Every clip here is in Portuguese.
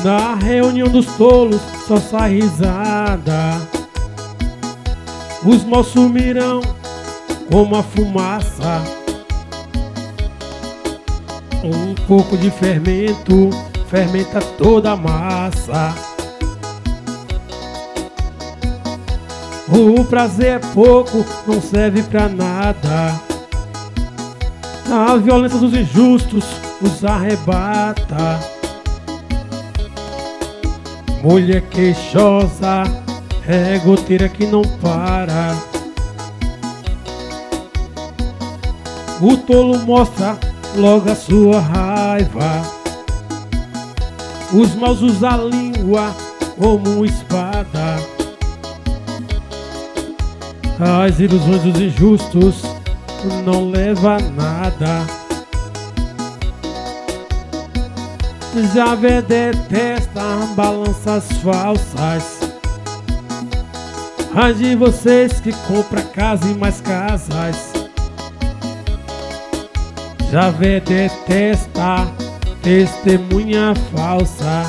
Na reunião dos tolos só sai risada. Os maus sumirão como a fumaça. Um pouco de fermento fermenta toda a massa. O prazer é pouco, não serve pra nada. A violência dos injustos os arrebata. Mulher queixosa é goteira que não para. O tolo mostra logo a sua raiva. Os maus usam a língua como espada. As ilusões dos injustos não levam a nada. Javé detesta balanças falsas. Ai de vocês que compram casa e mais casas. Javé detesta testemunha falsa.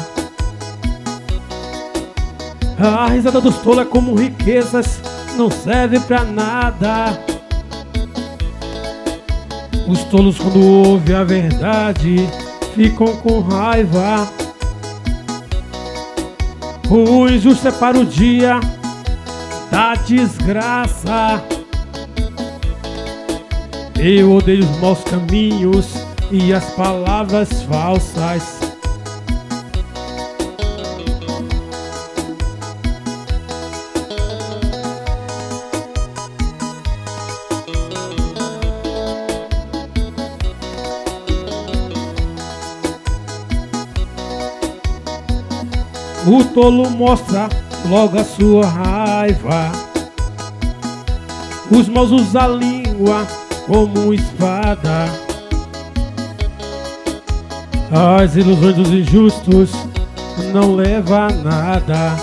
A risada dos tolos é como riquezas, não serve pra nada. Os tolos, quando ouvem a verdade, ficam com raiva. O injusto é para o dia da desgraça. Eu odeio os maus caminhos e as palavras falsas. O tolo mostra logo a sua raiva. Os maus usam a língua como espada. As ilusões dos injustos não levam a nada.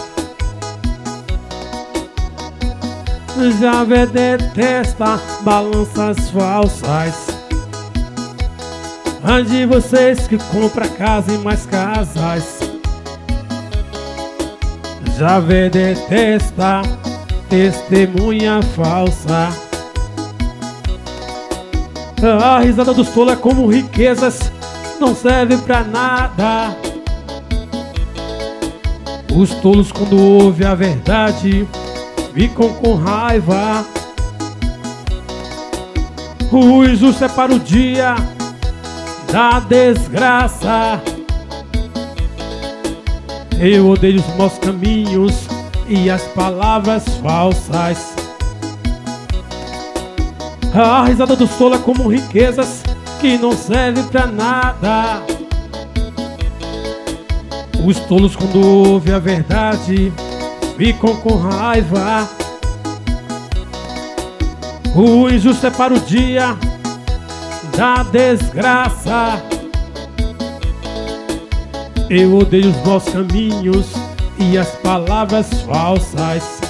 Javé detesta balanças falsas. Ai de vocês que compram casa e mais casas. Javé detesta testemunha falsa. A risada dos tolos é como riquezas, não serve pra nada. Os tolos, quando ouvem a verdade, ficam com raiva. O injusto é para o dia da desgraça. Eu odeio os maus caminhos e as palavras falsas. A risada do tolos é como riquezas que não serve pra nada. Os tolos, quando ouvem a verdade, ficam com raiva. O injusto é para o dia da desgraça. Eu odeio os maus caminhos e as palavras falsas.